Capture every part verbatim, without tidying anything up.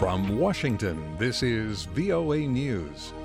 From Washington, this is V O A News.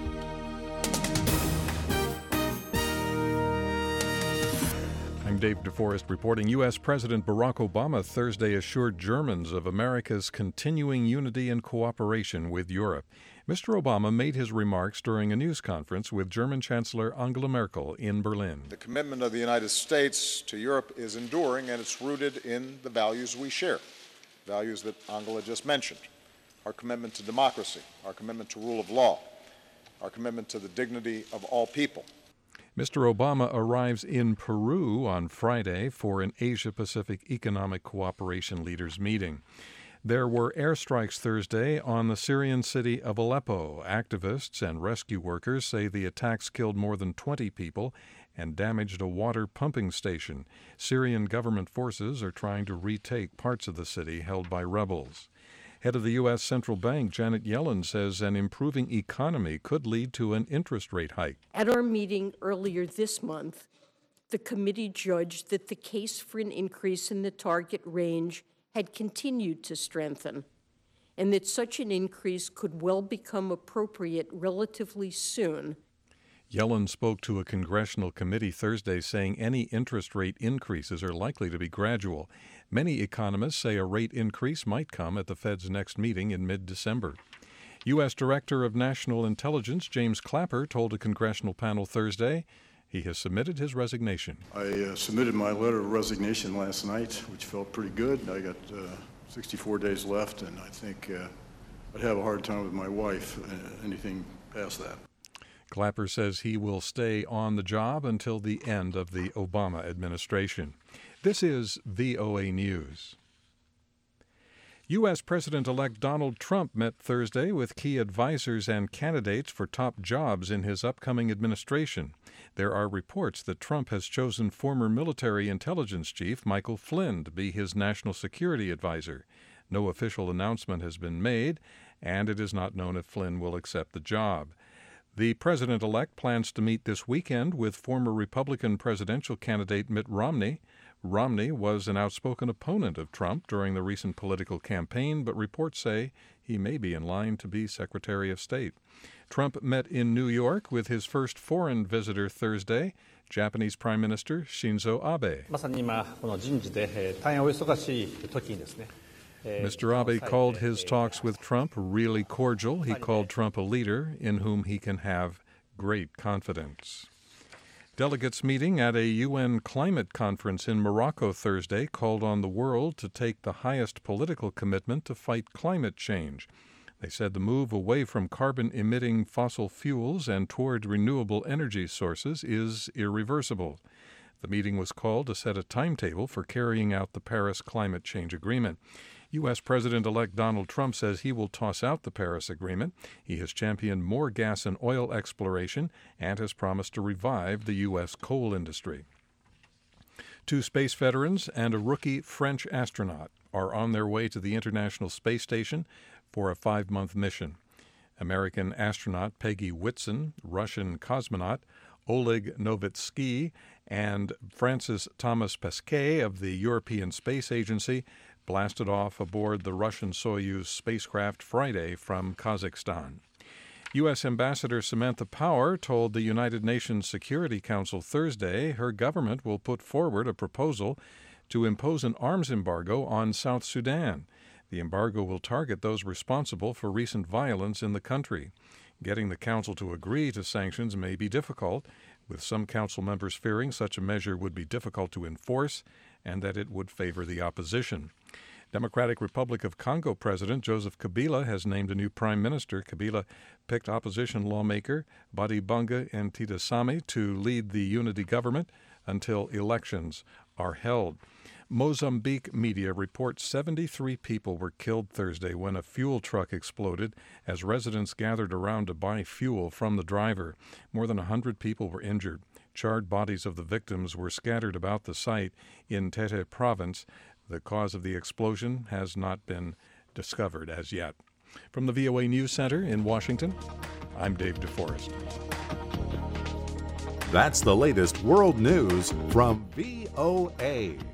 I'm Dave DeForest reporting. U S. President Barack Obama Thursday assured Germans of America's continuing unity and cooperation with Europe. Mister Obama made his remarks during a news conference with German Chancellor Angela Merkel in Berlin. The commitment of the United States to Europe is enduring, and it's rooted in the values we share, values that Angela just mentioned. Our commitment to democracy, our commitment to rule of law, our commitment to the dignity of all people. Mister Obama arrives in Peru on Friday for an Asia-Pacific Economic Cooperation Leaders meeting. There were airstrikes Thursday on the Syrian city of Aleppo. Activists and rescue workers say the attacks killed more than twenty people and damaged a water pumping station. Syrian government forces are trying to retake parts of the city held by rebels. Head of the U S. Central Bank, Janet Yellen, says an improving economy could lead to an interest rate hike. At our meeting earlier this month, the committee judged that the case for an increase in the target range had continued to strengthen, and that such an increase could well become appropriate relatively soon. Yellen spoke to a congressional committee Thursday saying any interest rate increases are likely to be gradual. Many economists say a rate increase might come at the Fed's next meeting in mid-December. U S. Director of National Intelligence James Clapper told a congressional panel Thursday he has submitted his resignation. I uh, submitted my letter of resignation last night, which felt pretty good. I got uh, sixty-four days left, and I think uh, I'd have a hard time with my wife, uh, anything past that. Clapper says he will stay on the job until the end of the Obama administration. This is V O A News. U S. President-elect Donald Trump met Thursday with key advisors and candidates for top jobs in his upcoming administration. There are reports that Trump has chosen former military intelligence chief Michael Flynn to be his national security advisor. No official announcement has been made, and it is not known if Flynn will accept the job. The president-elect plans to meet this weekend with former Republican presidential candidate Mitt Romney. Romney was an outspoken opponent of Trump during the recent political campaign, but reports say he may be in line to be Secretary of State. Trump met in New York with his first foreign visitor Thursday, Japanese Prime Minister Shinzo Abe. Mister Abe called his talks with Trump really cordial. He called Trump a leader in whom he can have great confidence. Delegates meeting at a U N climate conference in Morocco Thursday called on the world to take the highest political commitment to fight climate change. They said the move away from carbon-emitting fossil fuels and toward renewable energy sources is irreversible. The meeting was called to set a timetable for carrying out the Paris Climate Change Agreement. U S. President-elect Donald Trump says he will toss out the Paris Agreement. He has championed more gas and oil exploration and has promised to revive the U S coal industry. Two space veterans and a rookie French astronaut are on their way to the International Space Station for a five-month mission. American astronaut Peggy Whitson, Russian cosmonaut Oleg Novitsky, and Francis Thomas Pesquet of the European Space Agency blasted off aboard the Russian Soyuz spacecraft Friday from Kazakhstan. U S. Ambassador Samantha Power told the United Nations Security Council Thursday her government will put forward a proposal to impose an arms embargo on South Sudan. The embargo will target those responsible for recent violence in the country. Getting the council to agree to sanctions may be difficult, with some council members fearing such a measure would be difficult to enforce and that it would favor the opposition. Democratic Republic of Congo President Joseph Kabila has named a new prime minister. Kabila picked opposition lawmaker Badibanga Ntidasami to lead the unity government until elections are held. Mozambique media reports seventy-three people were killed Thursday when a fuel truck exploded as residents gathered around to buy fuel from the driver. More than one hundred people were injured. Charred bodies of the victims were scattered about the site in Tete province. The cause of the explosion has not been discovered as yet. From the V O A News Center in Washington, I'm Dave DeForest. That's the latest world news from V O A.